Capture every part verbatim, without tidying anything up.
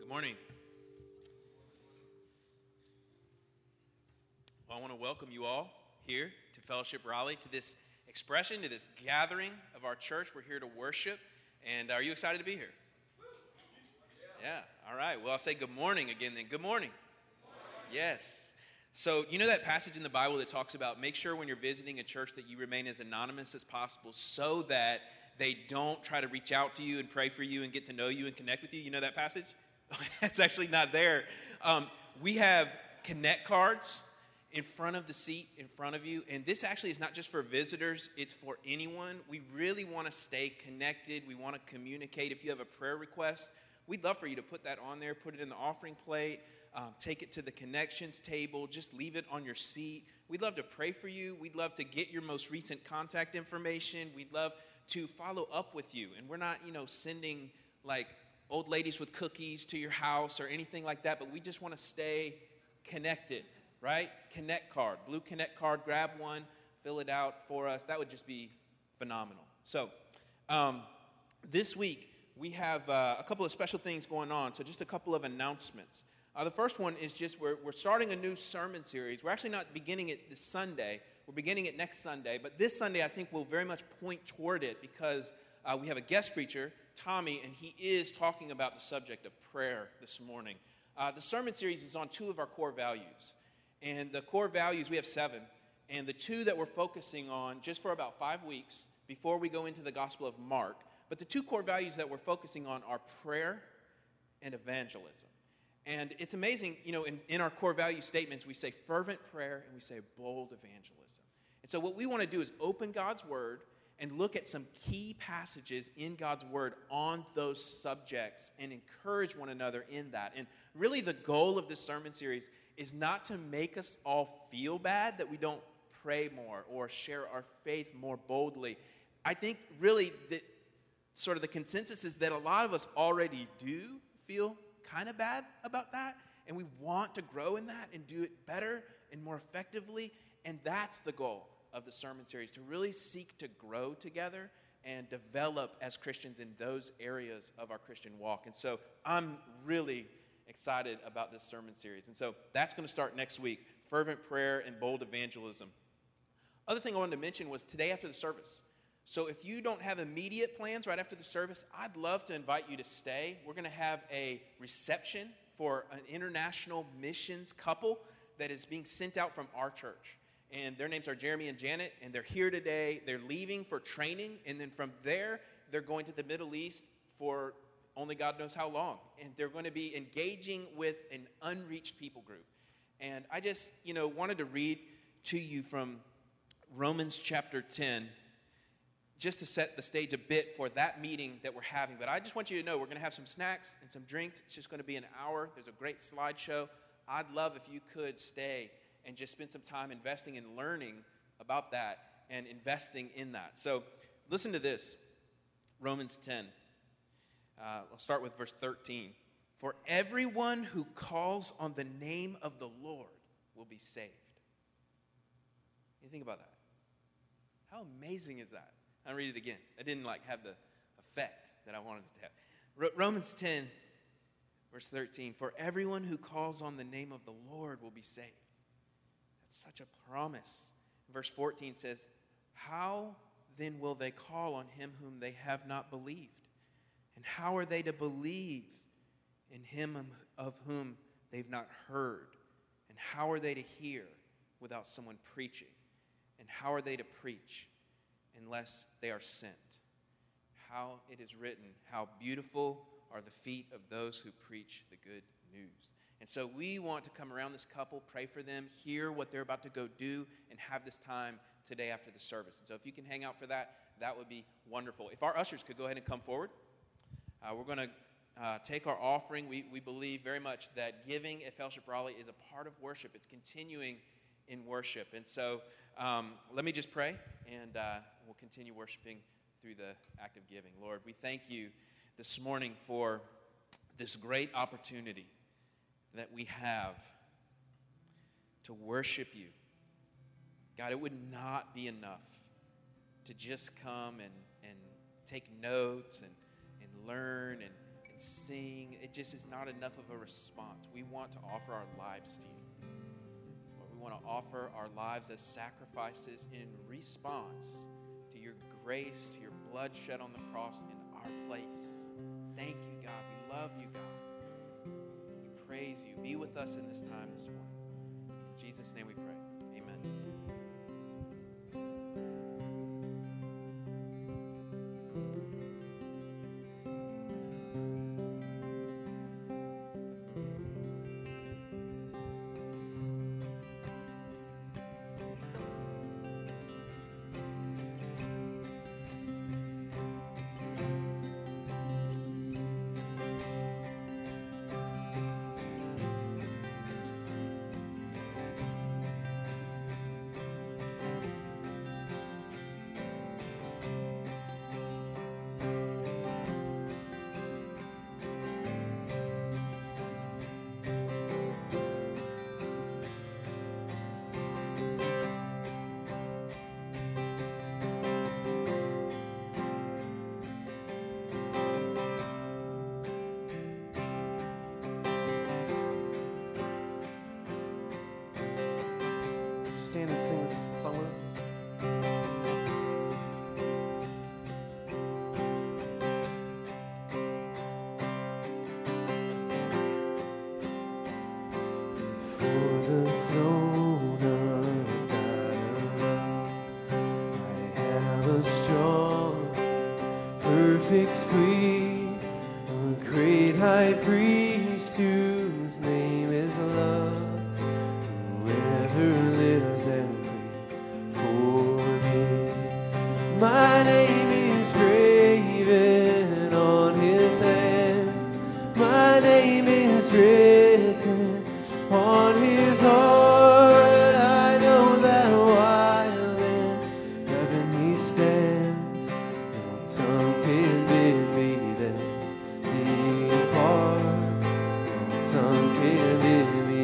Morning. Well, I want to welcome you all here to Fellowship Raleigh, to this expression, to this gathering of our church. We're here to worship, and are you excited to be here? Yeah, all right. Well, I'll say good morning again then. Good morning. Good morning. Yes. So, you know that passage in the Bible that talks about make sure when you're visiting a church that you remain as anonymous as possible so that they don't try to reach out to you and pray for you and get to know you and connect with you? You know that passage? It's actually not there. Um, we have Connect cards in front of the seat in front of you. And this actually is not just for visitors. It's for anyone. We really want to stay connected. We want to communicate. If you have a prayer request, we'd love for you to put that on there, put it in the offering plate, um, take it to the connections table, just leave it on your seat. We'd love to pray for you. We'd love to get your most recent contact information. We'd love to follow up with you. And we're not, you know, sending like old ladies with cookies to your house or anything like that, but we just want to stay connected, right? Connect card, blue Connect card, grab one, fill it out for us. That would just be phenomenal. So um, this week we have uh, a couple of special things going on, so just a couple of announcements. Uh, the first one is just we're, we're starting a new sermon series. We're actually not beginning it this Sunday. We're beginning it next Sunday, but this Sunday I think will very much point toward it because uh, we have a guest preacher, Tommy, and he is talking about the subject of prayer this morning. Uh, the sermon series is on two of our core values. And the core values, we have seven. And the two that we're focusing on just for about five weeks before we go into the Gospel of Mark. But the two core values that we're focusing on are prayer and evangelism. And it's amazing, you know, in, in our core value statements, we say fervent prayer and we say bold evangelism. And so what we want to do is open God's Word and look at some key passages in God's Word on those subjects and encourage one another in that. And really the goal of this sermon series is not to make us all feel bad that we don't pray more or share our faith more boldly. I think really that sort of the consensus is that a lot of us already do feel kind of bad about that, and we want to grow in that and do it better and more effectively, and that's the goal of the sermon series, to really seek to grow together and develop as Christians in those areas of our Christian walk. And so I'm really excited about this sermon series. And so that's going to start next week, fervent prayer and bold evangelism. Other thing I wanted to mention was today after the service. So if you don't have immediate plans right after the service, I'd love to invite you to stay. We're going to have a reception for an international missions couple that is being sent out from our church. And their names are Jeremy and Janet, and they're here today. They're leaving for training, and then from there, they're going to the Middle East for only God knows how long. And they're going to be engaging with an unreached people group. And I just, you know, wanted to read to you from Romans chapter ten, just to set the stage a bit for that meeting that we're having. But I just want you to know we're going to have some snacks and some drinks. It's just going to be an hour. There's a great slideshow. I'd love if you could stay and just spend some time investing in learning about that and investing in that. So listen to this, Romans ten. Uh, I'll start with verse thirteen. For everyone who calls on the name of the Lord will be saved. You think about that. How amazing is that? I'll read it again. I didn't like have the effect that I wanted it to have. R- Romans ten, verse thirteen. For everyone who calls on the name of the Lord will be saved. That's such a promise. Verse fourteen says, how then will they call on him whom they have not believed? And how are they to believe in him of whom they've not heard? And how are they to hear without someone preaching? And how are they to preach unless they are sent? How it is written, how beautiful are the feet of those who preach the good news. And so we want to come around this couple, pray for them, hear what they're about to go do, and have this time today after the service. And so if you can hang out for that, that would be wonderful. If our ushers could go ahead and come forward. Uh, we're going to uh, take our offering. We, we believe very much that giving at Fellowship Raleigh is a part of worship. It's continuing in worship. And so um, let me just pray, and uh, we'll continue worshiping through the act of giving. Lord, we thank you this morning for this great opportunity that we have to worship you. God, it would not be enough to just come and, and take notes and, and learn and, and sing. It just is not enough of a response. We want to offer our lives to you. Lord, we want to offer our lives as sacrifices in response to your grace, to your blood shed on the cross in our place. Thank you, God. We love you, God. We praise you. Be with us in this time this morning. In Jesus' name we pray. Amen. Stand and sing this song with us. For the throne of God I have a strong, perfect plea, a great high priest whose name is love. Whoever lives and pleads for me. My name is graven on his hands. My name is written on his heart. I know that while in heaven he stands, no tongue can bid me thence depart. No tongue can bid me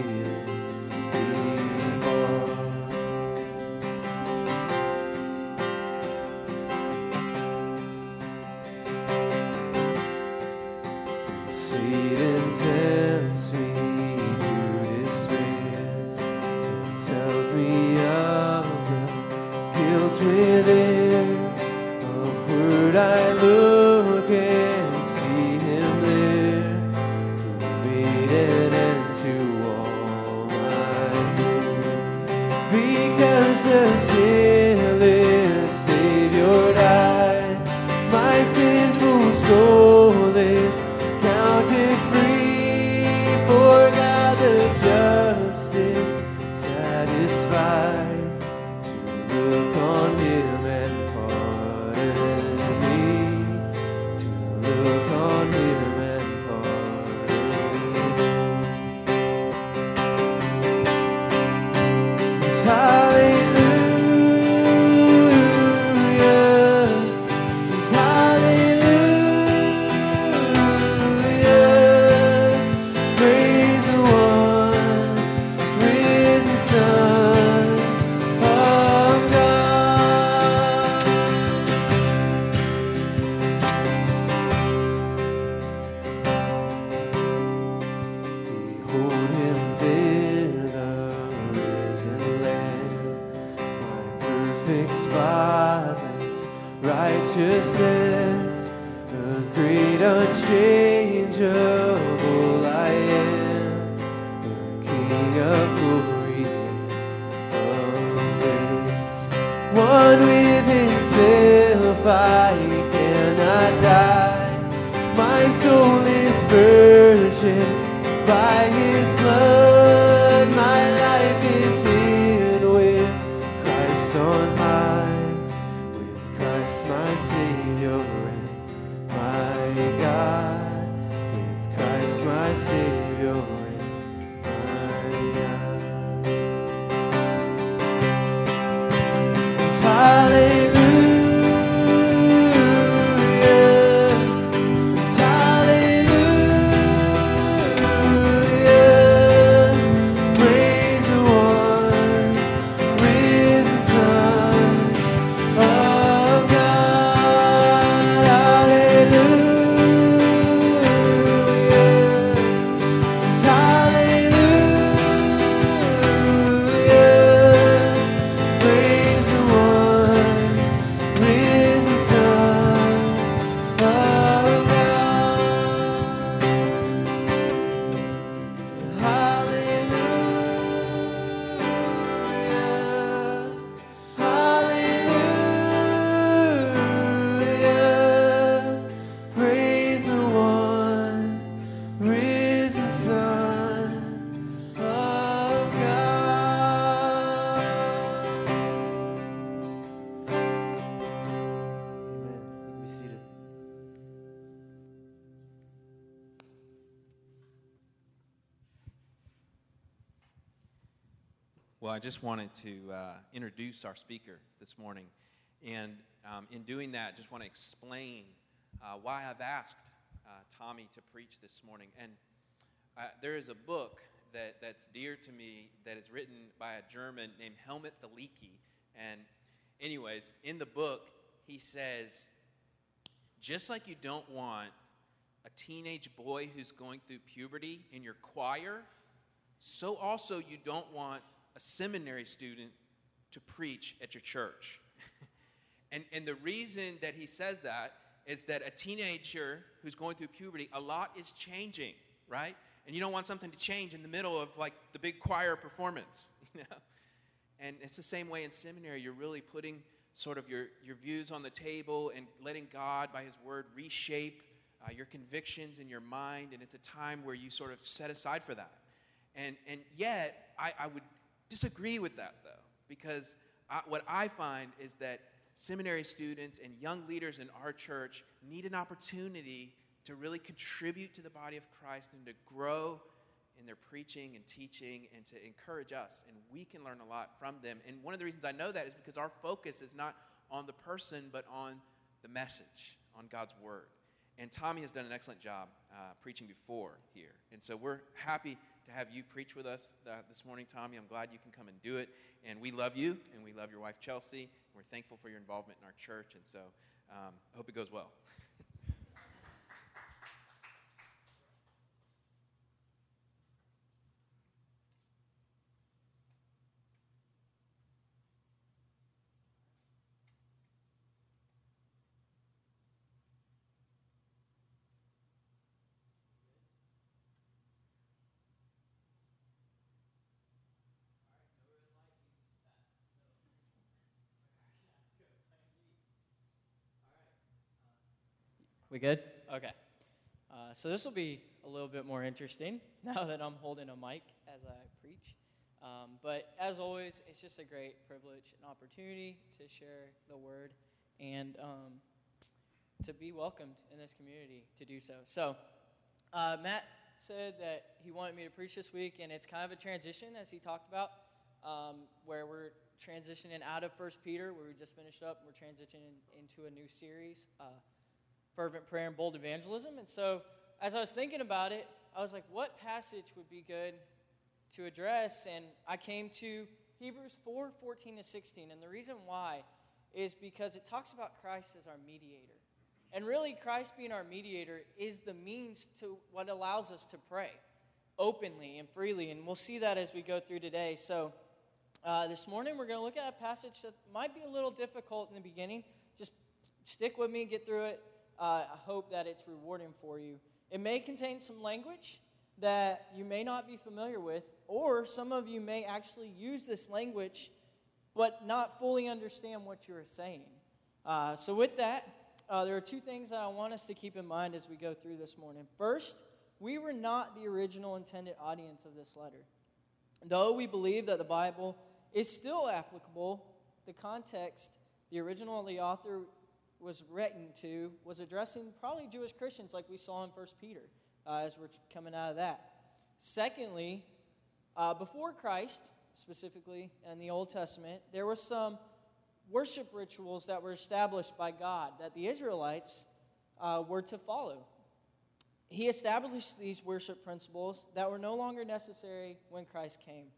Satan tempts me to despair and tells me of the guilt within. Upward I look and see him there, who made an end to all my sin. Because the sinless Savior died, my sinful soul is counted free. For God the just is satisfied to look on him and pardon me, to look on him and pardon me. Hallelujah. Righteousness, the great unchangeable I am, the King of glory of grace. One with himself I cannot die, my soul is purchased by his blood, my life is hid with Christ on high. My Savior and my God, with Christ my Savior and my God. Hallelujah. Well, I just wanted to uh, introduce our speaker this morning. And um, in doing that, just want to explain uh, why I've asked uh, Tommy to preach this morning. And uh, there is a book that, that's dear to me that is written by a German named Helmut Thielicke. And anyways, in the book, he says, just like you don't want a teenage boy who's going through puberty in your choir, so also you don't want a seminary student to preach at your church. and, and the reason that he says that is that a teenager who's going through puberty, a lot is changing, right? And you don't want something to change in the middle of like the big choir performance, you know? And it's the same way in seminary. You're really putting sort of your, your views on the table and letting God, by his word, reshape uh, your convictions in your mind. And it's a time where you sort of set aside for that. And, and yet, I, I would disagree with that, though, because I, what I find is that seminary students and young leaders in our church need an opportunity to really contribute to the body of Christ and to grow in their preaching and teaching and to encourage us. And we can learn a lot from them. And one of the reasons I know that is because our focus is not on the person, but on the message, on God's word. And Tommy has done an excellent job uh, preaching before here. And so we're happy to have you preach with us uh, this morning, Tommy. I'm glad you can come and do it. And we love you, and we love your wife, Chelsea. And we're thankful for your involvement in our church. And so um, I hope it goes well. We good? Okay. Uh, so this will be a little bit more interesting now that I'm holding a mic as I preach. Um, but as always, it's just a great privilege and opportunity to share the word and um, to be welcomed in this community to do so. So uh, Matt said that he wanted me to preach this week, and it's kind of a transition, as he talked about, um, where we're transitioning out of First Peter, where we just finished up. We're transitioning into a new series, uh, Fervent Prayer and Bold Evangelism. And so as I was thinking about it, I was like, what passage would be good to address? And I came to Hebrews four, fourteen to sixteen. And the reason why is because it talks about Christ as our mediator. And really, Christ being our mediator is the means to what allows us to pray openly and freely. And we'll see that as we go through today. So uh, this morning, we're going to look at a passage that might be a little difficult in the beginning. Just stick with me and get through it. Uh, I hope that it's rewarding for you. It may contain some language that you may not be familiar with, or some of you may actually use this language but not fully understand what you're saying. Uh, so with that, uh, there are two things that I want us to keep in mind as we go through this morning. First, we were not the original intended audience of this letter. Though we believe that the Bible is still applicable, the context, the original the author was written to, was addressing probably Jewish Christians like we saw in First Peter uh, as we're coming out of that. Secondly, uh, before Christ, specifically in the Old Testament, there were some worship rituals that were established by God that the Israelites uh, were to follow. He established these worship principles that were no longer necessary when Christ came.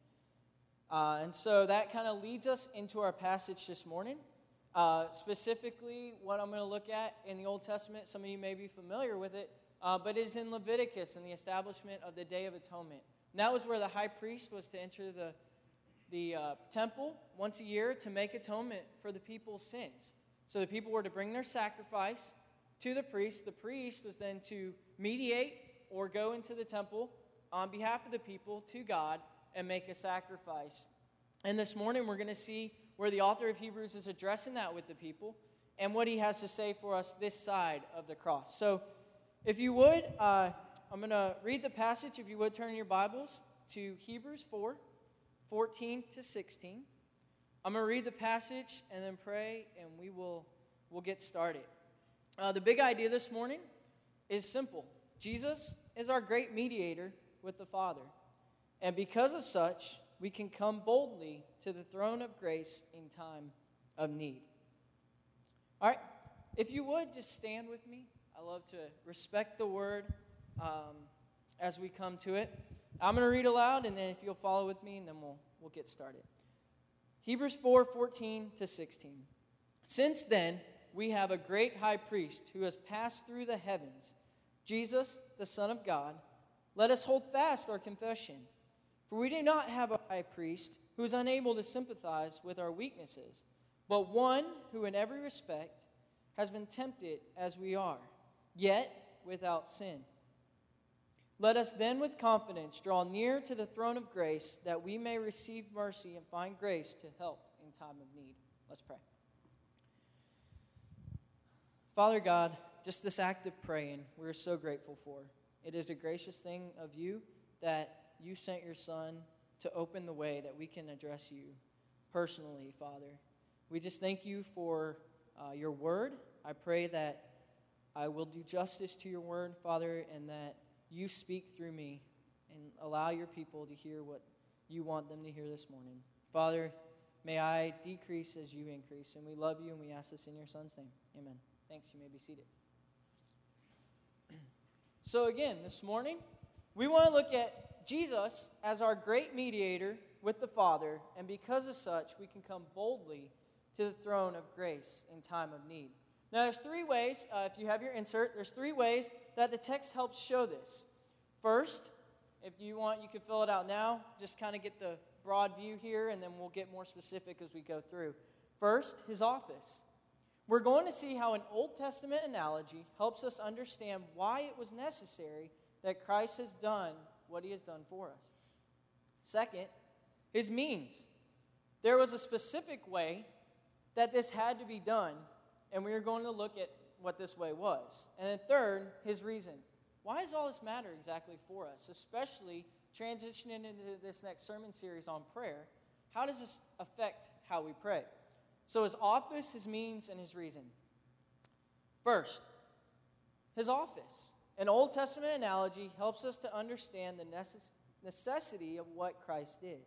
Uh, and so that kind of leads us into our passage this morning. Uh, specifically, what I'm going to look at in the Old Testament, some of you may be familiar with it, uh, but is in Leviticus and the establishment of the Day of Atonement. And that was where the high priest was to enter the, the uh, temple once a year to make atonement for the people's sins. So the people were to bring their sacrifice to the priest. The priest was then to mediate or go into the temple on behalf of the people to God and make a sacrifice. And this morning we're going to see where the author of Hebrews is addressing that with the people and what he has to say for us this side of the cross. So if you would, uh, I'm going to read the passage. If you would, turn your Bibles to Hebrews four, fourteen to sixteen. I'm going to read the passage and then pray, and we will we'll get started. Uh, the big idea this morning is simple. Jesus is our great mediator with the Father. And because of such, we can come boldly to the throne of grace in time of need. All right, if you would, just stand with me. I love to respect the word um, as we come to it. I'm going to read aloud, and then if you'll follow with me, and then we'll, we'll get started. Hebrews four, fourteen to sixteen. Since then, we have a great high priest who has passed through the heavens, Jesus, the Son of God. Let us hold fast our confession. For we do not have a high priest who is unable to sympathize with our weaknesses, but one who in every respect has been tempted as we are, yet without sin. Let us then with confidence draw near to the throne of grace, that we may receive mercy and find grace to help in time of need. Let's pray. Father God, just this act of praying, we're so grateful for. It is a gracious thing of you that you sent your Son to open the way that we can address you personally, Father. We just thank you for uh, your word. I pray that I will do justice to your word, Father, and that you speak through me and allow your people to hear what you want them to hear this morning. Father, may I decrease as you increase, and we love you, and we ask this in your Son's name. Amen. Thanks. You may be seated. So again, this morning, we want to look at Jesus as our great mediator with the Father, and because of such, we can come boldly to the throne of grace in time of need. Now, there's three ways, uh, if you have your insert, there's three ways that the text helps show this. First, if you want, you can fill it out now. Just kind of get the broad view here, and then we'll get more specific as we go through. First, his office. We're going to see how an Old Testament analogy helps us understand why it was necessary that Christ has done what he has done for us. Second, his means. There was a specific way that this had to be done, and we are going to look at what this way was. And then third, his reason. Why does all this matter exactly for us, especially transitioning into this next sermon series on prayer? How does this affect how we pray? So his office, his means, and his reason. First, his office. An Old Testament analogy helps us to understand the necess- necessity of what Christ did.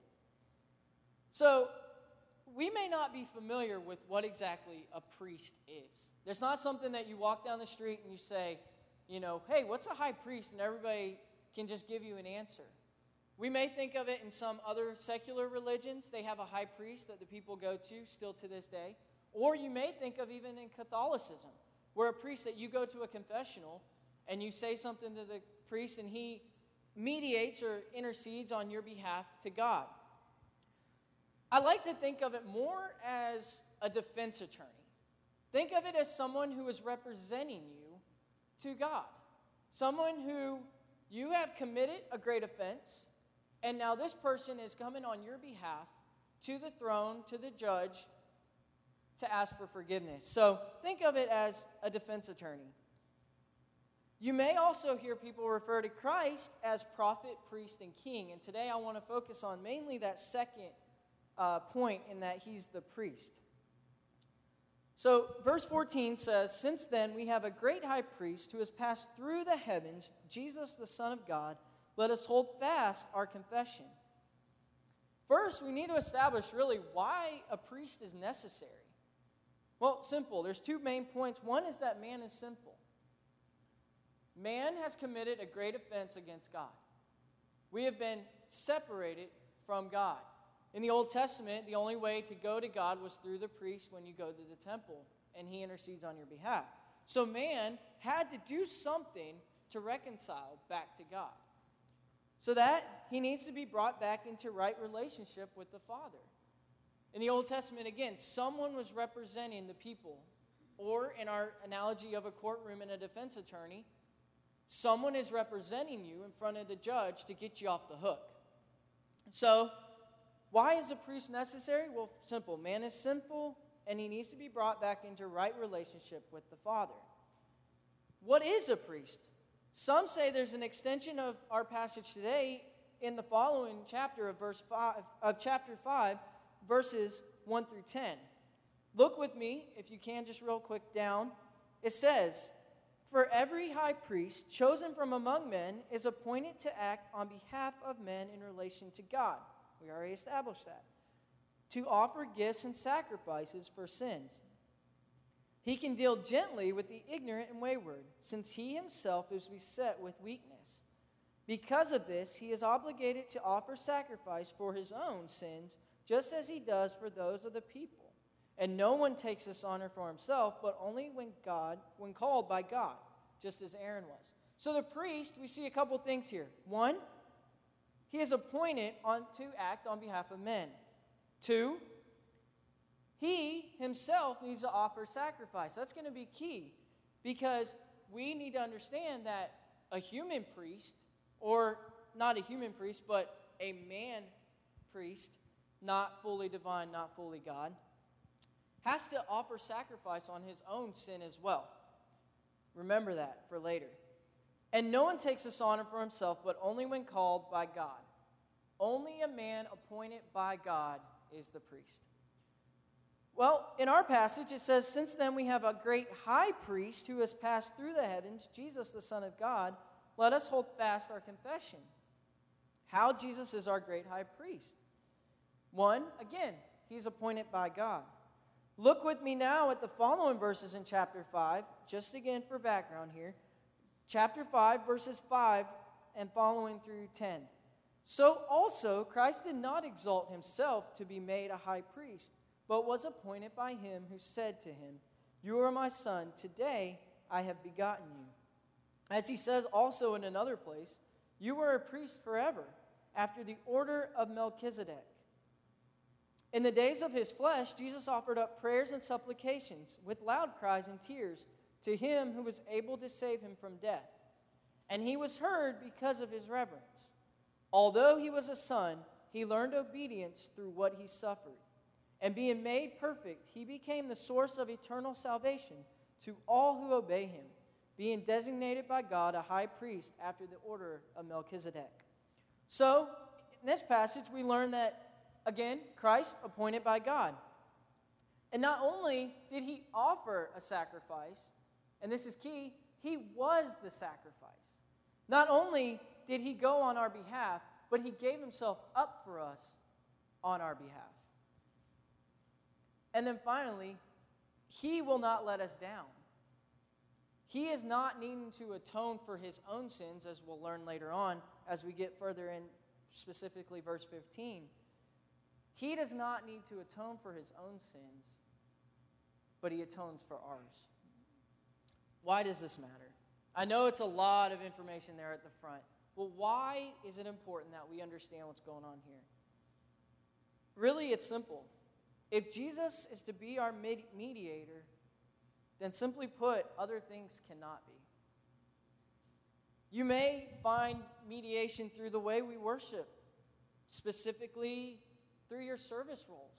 So, we may not be familiar with what exactly a priest is. There's not something that you walk down the street and you say, you know, hey, what's a high priest? And everybody can just give you an answer. We may think of it in some other secular religions. They have a high priest that the people go to still to this day. Or you may think of even in Catholicism, where a priest that you go to a confessional and you say something to the priest and he mediates or intercedes on your behalf to God. I like to think of it more as a defense attorney. Think of it as someone who is representing you to God. Someone who you have committed a great offense, and now this person is coming on your behalf to the throne, to the judge, to ask for forgiveness. So think of it as a defense attorney. You may also hear people refer to Christ as prophet, priest, and king. And today I want to focus on mainly that second uh, point in that he's the priest. So verse fourteen says, "Since then we have a great high priest who has passed through the heavens, Jesus the Son of God. Let us hold fast our confession." First, we need to establish really why a priest is necessary. Well, simple. There's two main points. One is that man is sinful. Man has committed a great offense against God. We have been separated from God. In the Old Testament, the only way to go to God was through the priest when you go to the temple, and he intercedes on your behalf. So man had to do something to reconcile back to God. So that he needs to be brought back into right relationship with the Father. In the Old Testament, again, someone was representing the people. Or in our analogy of a courtroom and a defense attorney, someone is representing you in front of the judge to get you off the hook. So, why is a priest necessary? Well, simple. Man is sinful, and he needs to be brought back into right relationship with the Father. What is a priest? Some say there's an extension of our passage today in the following chapter of verse five of chapter five, verses one through ten. Look with me, if you can, just real quick down. It says, "For every high priest chosen from among men is appointed to act on behalf of men in relation to God, We already established that. To offer gifts and sacrifices for sins. He can deal gently with the ignorant and wayward, since he himself is beset with weakness. Because of this, he is obligated to offer sacrifice for his own sins, just as he does for those of the people. And no one takes this honor for himself, but only when God, when called by God, just as Aaron was. So the priest, we see a couple things here. One, he is appointed on, to act on behalf of men. Two, he himself needs to offer sacrifice. That's going to be key, because we need to understand that a human priest, or not a human priest, but a man priest, not fully divine, not fully God, has to offer sacrifice on his own sin as well. Remember that for later. And no one takes this honor for himself, but only when called by God. Only a man appointed by God is the priest. Well, in our passage it says, since then we have a great high priest who has passed through the heavens, Jesus the Son of God, let us hold fast our confession. How Jesus is our great high priest. One, again, he's appointed by God. Look with me now at the following verses in chapter five, just again for background here. Chapter five, verses five and following through ten. So also Christ did not exalt himself to be made a high priest, but was appointed by him who said to him, you are my son, today I have begotten you. As he says also in another place, you are a priest forever, after the order of Melchizedek. In the days of his flesh, Jesus offered up prayers and supplications with loud cries and tears to him who was able to save him from death. And he was heard because of his reverence. Although he was a son, he learned obedience through what he suffered. And being made perfect, he became the source of eternal salvation to all who obey him, being designated by God a high priest after the order of Melchizedek. So, in this passage, we learn that, again, Christ appointed by God. And not only did he offer a sacrifice, and this is key, he was the sacrifice. Not only did he go on our behalf, but he gave himself up for us on our behalf. And then finally, he will not let us down. He is not needing to atone for his own sins, as we'll learn later on as we get further in, specifically verse fifteen. He does not need to atone for his own sins, but he atones for ours. Why does this matter? I know it's a lot of information there at the front, but why is it important that we understand what's going on here? Really, it's simple. If Jesus is to be our mediator, then simply put, other things cannot be. You may find mediation through the way we worship, specifically through your service roles,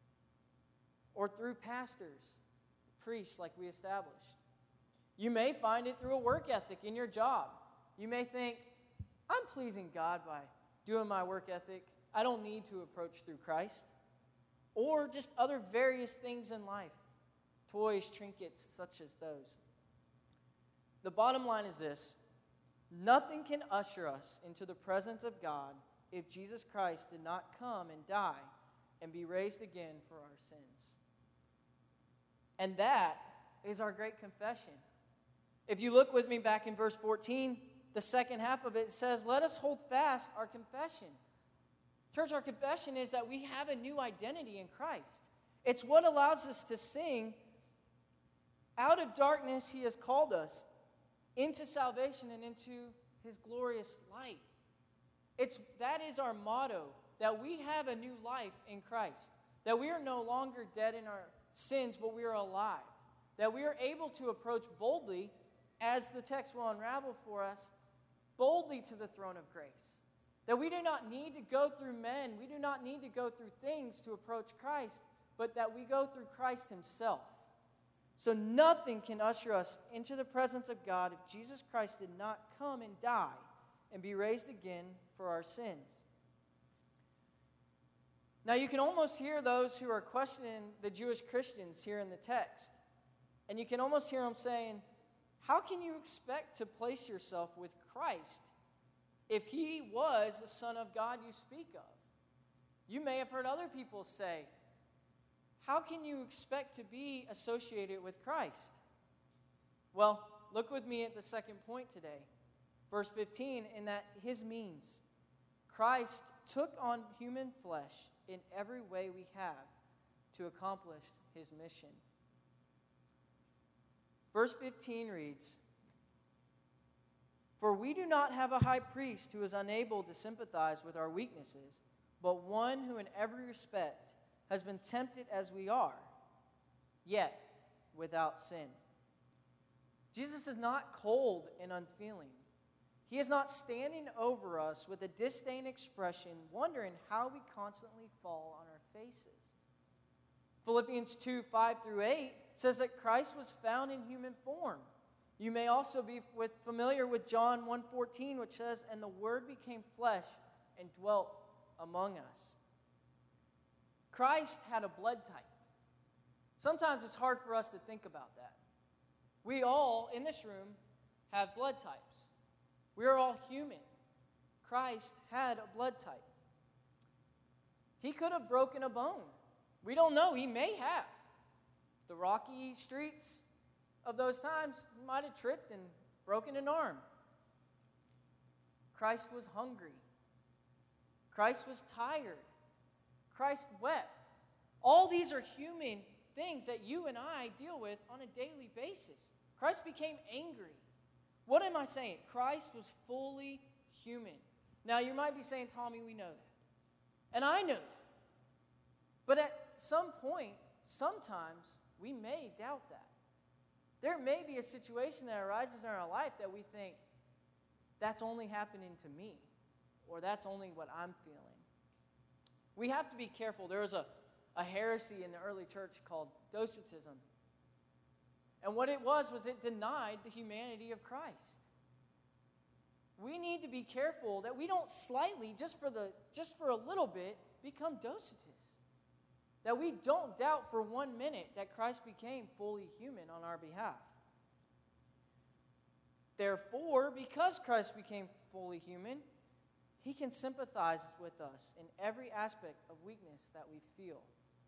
or through pastors, priests like we established. You may find it through a work ethic in your job. You may think, I'm pleasing God by doing my work ethic. I don't need to approach through Christ. Or just other various things in life, toys, trinkets, such as those. The bottom line is this: nothing can usher us into the presence of God if Jesus Christ did not come and die and be raised again for our sins. And that is our great confession. If you look with me back in verse fourteen, the second half of it says, let us hold fast our confession. Church, our confession is that we have a new identity in Christ. It's what allows us to sing, out of darkness he has called us, into salvation and into his glorious light. It's, that is our motto, that we have a new life in Christ, that we are no longer dead in our sins, but we are alive, that we are able to approach boldly, as the text will unravel for us, boldly to the throne of grace. That we do not need to go through men, we do not need to go through things to approach Christ, but that we go through Christ himself. So nothing can usher us into the presence of God if Jesus Christ did not come and die and be raised again for our sins. Now you can almost hear those who are questioning the Jewish Christians here in the text. And you can almost hear them saying, how can you expect to place yourself with Christ if he was the Son of God you speak of? You may have heard other people say, how can you expect to be associated with Christ? Well, look with me at the second point today. Verse fifteen, in that his means, Christ took on human flesh in every way we have to accomplish his mission. Verse fifteen reads, for we do not have a high priest who is unable to sympathize with our weaknesses, but one who in every respect has been tempted as we are, yet without sin. Jesus is not cold and unfeeling. He is not standing over us with a disdain expression, wondering how we constantly fall on our faces. Philippians two, five through eight says that Christ was found in human form. You may also be with, familiar with John one fourteen, which says, and the Word became flesh and dwelt among us. Christ had a blood type. Sometimes it's hard for us to think about that. We all, in this room, have blood types. We are all human. Christ had a blood type. He could have broken a bone. We don't know. He may have. The rocky streets of those times, he might have tripped and broken an arm. Christ was hungry. Christ was tired. Christ wept. All these are human things that you and I deal with on a daily basis. Christ became angry. What am I saying? Christ was fully human. Now, you might be saying, Tommy, we know that. And I know that. But at some point, sometimes, we may doubt that. There may be a situation that arises in our life that we think, that's only happening to me, or that's only what I'm feeling. We have to be careful. There was a, a heresy in the early church called Docetism. And what it was, was it denied the humanity of Christ. We need to be careful that we don't slightly, just for the just for a little bit, become Docetists. That we don't doubt for one minute that Christ became fully human on our behalf. Therefore, because Christ became fully human, he can sympathize with us in every aspect of weakness that we feel.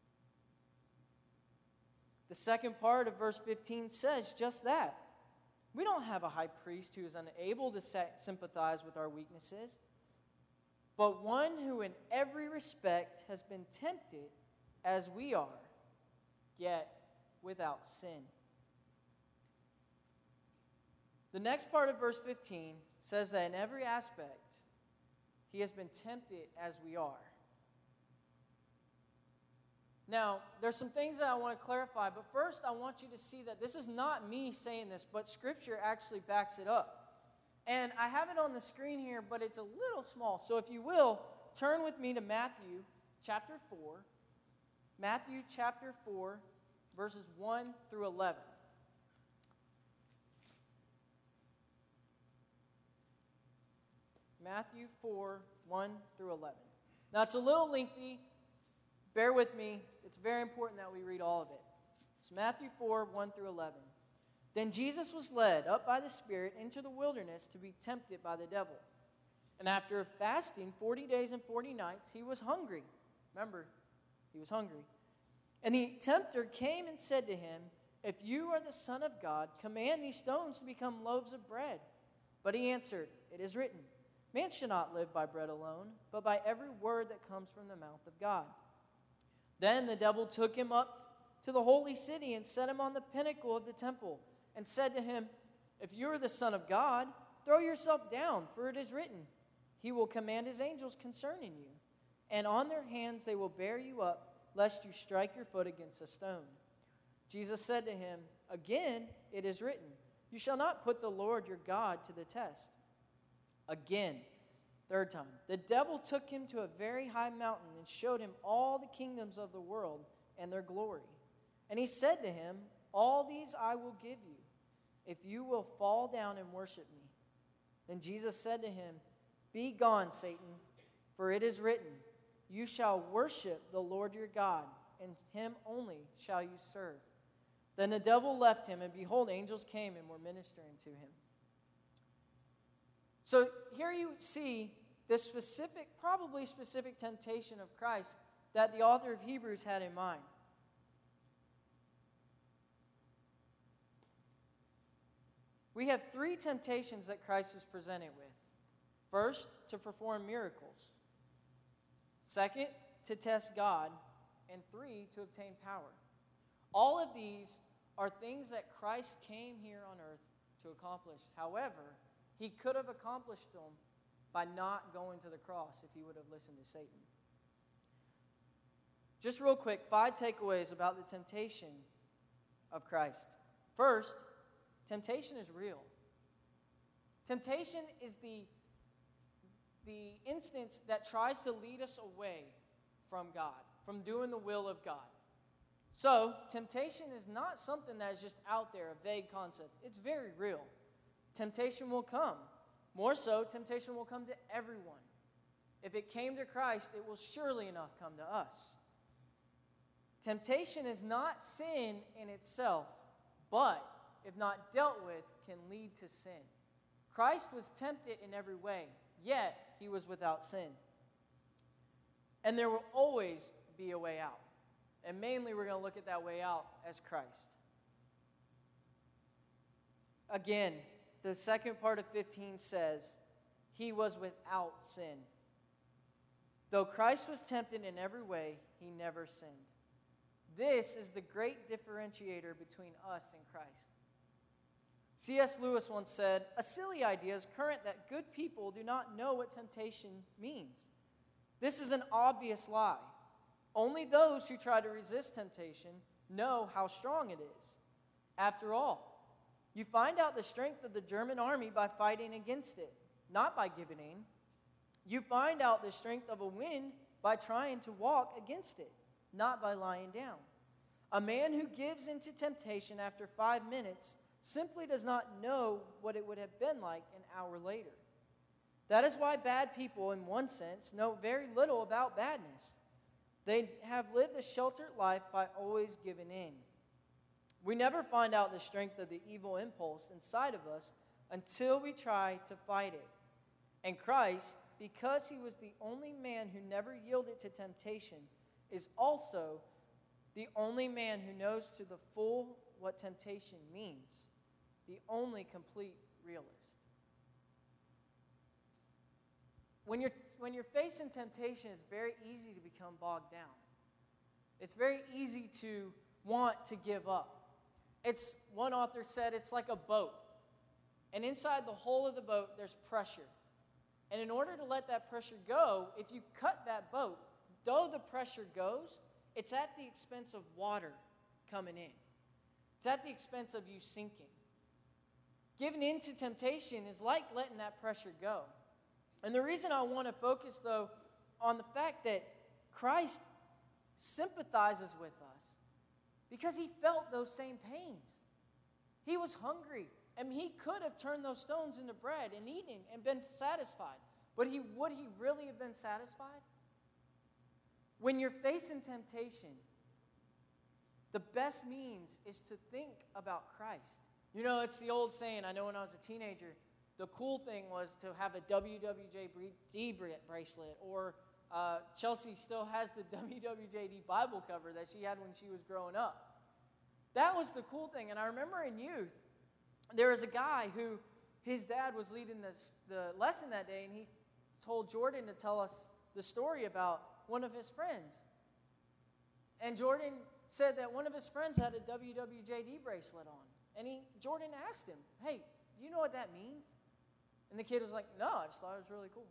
The second part of verse fifteen says just that. We don't have a high priest who is unable to sympathize with our weaknesses, but one who in every respect has been tempted as we are, yet without sin. The next part of verse fifteen says that in every aspect, he has been tempted as we are. Now, there's some things that I want to clarify, but first I want you to see that this is not me saying this, but Scripture actually backs it up. And I have it on the screen here, but it's a little small. So if you will, turn with me to Matthew chapter four. Matthew chapter four, verses one through eleven. Matthew four, one through eleven. Now, it's a little lengthy. Bear with me. It's very important that we read all of it. It's Matthew four, one through eleven. Then Jesus was led up by the Spirit into the wilderness to be tempted by the devil. And after fasting forty days and forty nights, he was hungry. Remember, he was hungry. And the tempter came and said to him, if you are the Son of God, command these stones to become loaves of bread. But he answered, it is written, man shall not live by bread alone, but by every word that comes from the mouth of God. Then the devil took him up to the holy city and set him on the pinnacle of the temple and said to him, if you are the Son of God, throw yourself down, for it is written, he will command his angels concerning you, and on their hands they will bear you up, lest you strike your foot against a stone. Jesus said to him, again it is written, you shall not put the Lord your God to the test. Again, third time, the devil took him to a very high mountain and showed him all the kingdoms of the world and their glory. And he said to him, all these I will give you, if you will fall down and worship me. Then Jesus said to him, be gone, Satan, for it is written, you shall worship the Lord your God, and him only shall you serve. Then the devil left him, and behold, angels came and were ministering to him. So here you see the specific, probably specific temptation of Christ that the author of Hebrews had in mind. We have three temptations that Christ is presented with. First, to perform miracles. Second, to test God. And three, to obtain power. All of these are things that Christ came here on earth to accomplish. However, he could have accomplished them by not going to the cross if he would have listened to Satan. Just real quick, five takeaways about the temptation of Christ. First, temptation is real. Temptation is the, the instance that tries to lead us away from God, from doing the will of God. So, temptation is not something that is just out there, a vague concept. It's very real. Temptation will come. More so, temptation will come to everyone. If it came to Christ, it will surely enough come to us. Temptation is not sin in itself, but if not dealt with, can lead to sin. Christ was tempted in every way, yet he was without sin. And there will always be a way out. And mainly we're going to look at that way out as Christ. Again, the second part of fifteen says, he was without sin. Though Christ was tempted in every way, he never sinned. This is the great differentiator between us and Christ. C S Lewis once said, "A silly idea is current that good people do not know what temptation means. This is an obvious lie. Only those who try to resist temptation know how strong it is. After all, you find out the strength of the German army by fighting against it, not by giving in. You find out the strength of a wind by trying to walk against it, not by lying down. A man who gives into temptation after five minutes simply does not know what it would have been like an hour later. That is why bad people, in one sense, know very little about badness. They have lived a sheltered life by always giving in. We never find out the strength of the evil impulse inside of us until we try to fight it. And Christ, because he was the only man who never yielded to temptation, is also the only man who knows to the full what temptation means, the only complete realist. When you're, when you're facing temptation, it's very easy to become bogged down. It's very easy to want to give up. It's, one author said, it's like a boat. And inside the hull of the boat, there's pressure. And in order to let that pressure go, if you cut that boat, though the pressure goes, it's at the expense of water coming in. It's at the expense of you sinking. Giving in to temptation is like letting that pressure go. And the reason I want to focus, though, on the fact that Christ sympathizes with us because he felt those same pains. He was hungry, and he could have turned those stones into bread and eaten and been satisfied. But he, would he really have been satisfied? When you're facing temptation, the best means is to think about Christ. You know, it's the old saying, I know when I was a teenager, the cool thing was to have a W W J D bracelet, or uh, Chelsea still has the W W J D Bible cover that she had when she was growing up. That was the cool thing. And I remember in youth, there was a guy who, his dad was leading this, the lesson that day, and he told Jordan to tell us the story about one of his friends. And Jordan said that one of his friends had a W W J D bracelet on. And he, Jordan asked him, hey, do you know what that means? And the kid was like, no, I just thought it was really cool.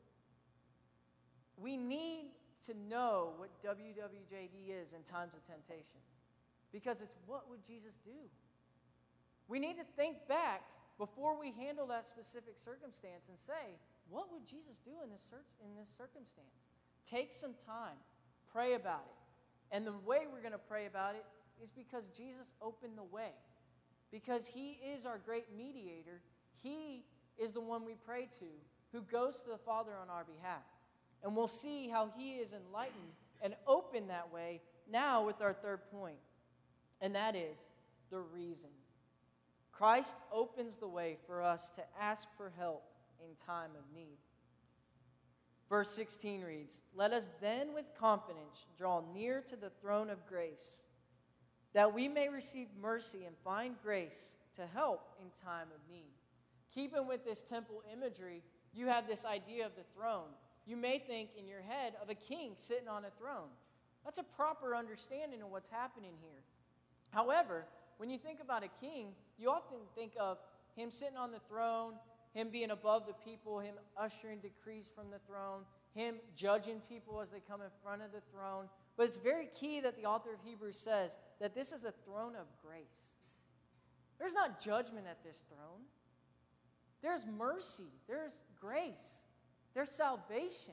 We need to know what W W J D is in times of temptation, because it's what would Jesus do? We need to think back before we handle that specific circumstance and say, what would Jesus do in this, in this circumstance? Take some time. Pray about it. And the way we're going to pray about it is because Jesus opened the way. Because he is our great mediator. He is the one we pray to, who goes to the Father on our behalf. And we'll see how he is enlightened and opened that way now with our third point. And that is the reason. Christ opens the way for us to ask for help in time of need. Verse sixteen reads, "Let us then with confidence draw near to the throne of grace, that we may receive mercy and find grace to help in time of need." Keeping with this temple imagery, you have this idea of the throne. You may think in your head of a king sitting on a throne. That's a proper understanding of what's happening here. However, when you think about a king, you often think of him sitting on the throne, him being above the people, him ushering decrees from the throne, him judging people as they come in front of the throne. But it's very key that the author of Hebrews says that this is a throne of grace. There's not judgment at this throne. There's mercy. There's grace. There's salvation.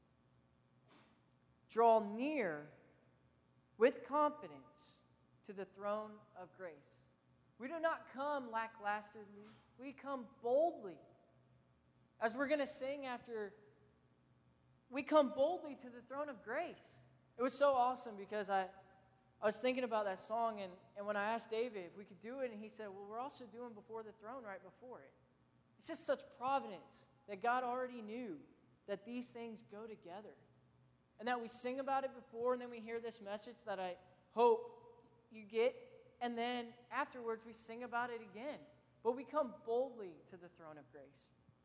Draw near with confidence to the throne of grace. We do not come lacklusterly. We come boldly. As we're going to sing after, we come boldly to the throne of grace. It was so awesome because I, I was thinking about that song, and, and when I asked David if we could do it, and he said, well, we're also doing Before the Throne right before it. It's just such providence that God already knew that these things go together. And that we sing about it before, and then we hear this message that I hope you get, and then afterwards we sing about it again. But we come boldly to the throne of grace,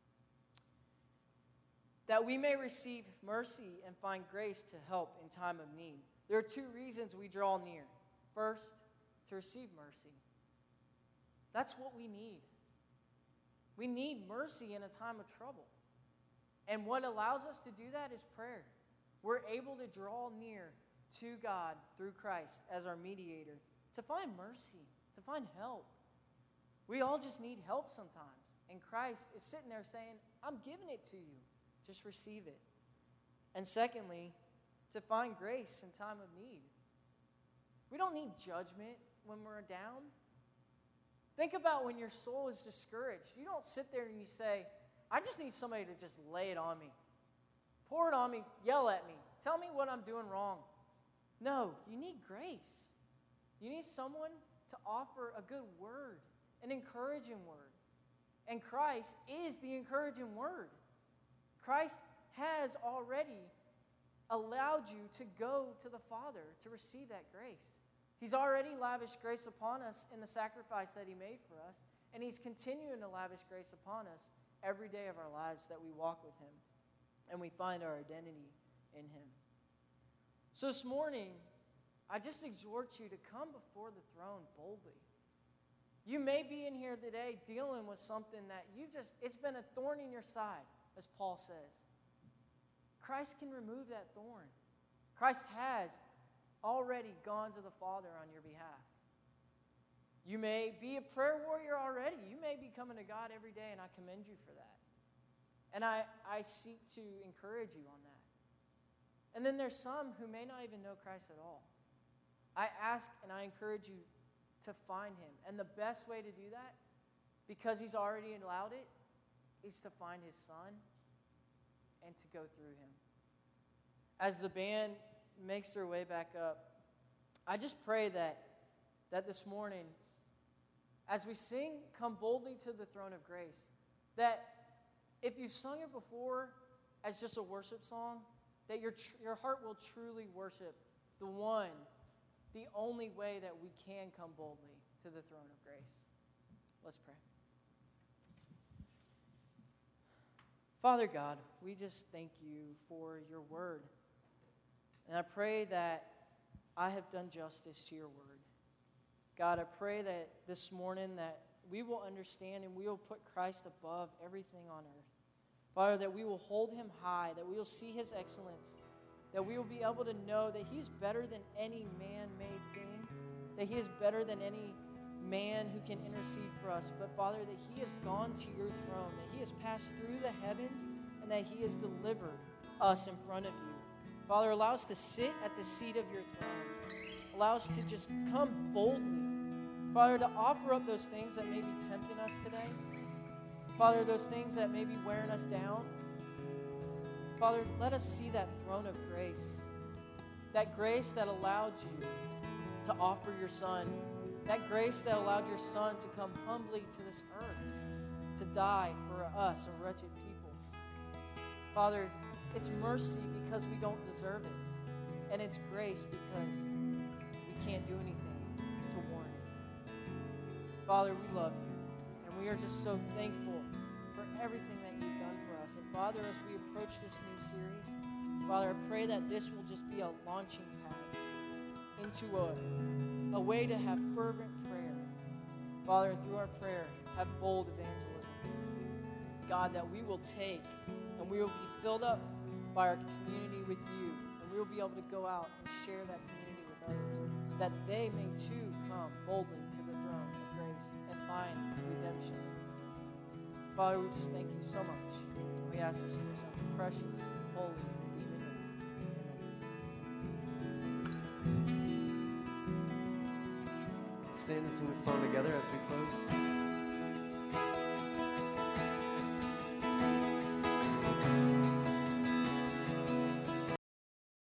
that we may receive mercy and find grace to help in time of need. There are two reasons we draw near. First, to receive mercy. That's what we need. We need mercy in a time of trouble. And what allows us to do that is prayer. We're able to draw near to God through Christ as our mediator to find mercy, to find help. We all just need help sometimes. And Christ is sitting there saying, I'm giving it to you. Just receive it. And secondly, to find grace in time of need. We don't need judgment when we're down. Think about when your soul is discouraged. You don't sit there and you say, I just need somebody to just lay it on me. Pour it on me, yell at me, tell me what I'm doing wrong. No, you need grace. You need someone to offer a good word, an encouraging word. And Christ is the encouraging word. Christ has already allowed you to go to the Father to receive that grace. He's already lavished grace upon us in the sacrifice that he made for us, and he's continuing to lavish grace upon us every day of our lives that we walk with him and we find our identity in him. So this morning, I just exhort you to come before the throne boldly. You may be in here today dealing with something that you just, it's been a thorn in your side, as Paul says. Christ can remove that thorn. Christ has already gone to the Father on your behalf. You may be a prayer warrior already. You may be coming to God every day, and I commend you for that. And I, I seek to encourage you on that. And then there's some who may not even know Christ at all. I ask and I encourage you to find him. And the best way to do that, because he's already allowed it, is to find his Son and to go through him. As the band makes their way back up, I just pray that, that this morning, as we sing, Come Boldly to the Throne of Grace, that if you've sung it before as just a worship song, that your, tr- your heart will truly worship the one, the only way that we can come boldly to the throne of grace. Let's pray. Father God, we just thank you for your word. And I pray that I have done justice to your word. God, I pray that this morning that we will understand and we will put Christ above everything on earth. Father, that we will hold him high, that we will see his excellence, that we will be able to know that he's better than any man-made thing, that he is better than any man who can intercede for us. But Father, that he has gone to your throne, that he has passed through the heavens, and that he has delivered us in front of you. Father, allow us to sit at the seat of your throne. Allow us to just come boldly. Father, to offer up those things that may be tempting us today. Father, those things that may be wearing us down. Father, let us see that throne of grace. That grace that allowed you to offer your Son. That grace that allowed your Son to come humbly to this earth, to die for us, a wretched people. Father, It's mercy because we don't deserve it. And it's grace because we can't do anything to warrant it. Father, we love you. And we are just so thankful for everything that you've done for us. And Father, as we approach this new series, Father, I pray that this will just be a launching pad into a, a way to have fervent prayer. Father, through our prayer, have bold evangelism. God, that we will take and we will be filled up by our community with you. And we will be able to go out and share that community with others, that they may too come boldly to the throne of grace and find redemption. Father, we just thank you so much. We ask this in your Son's precious, holy, redeeming name. Stand and sing this song together as we close.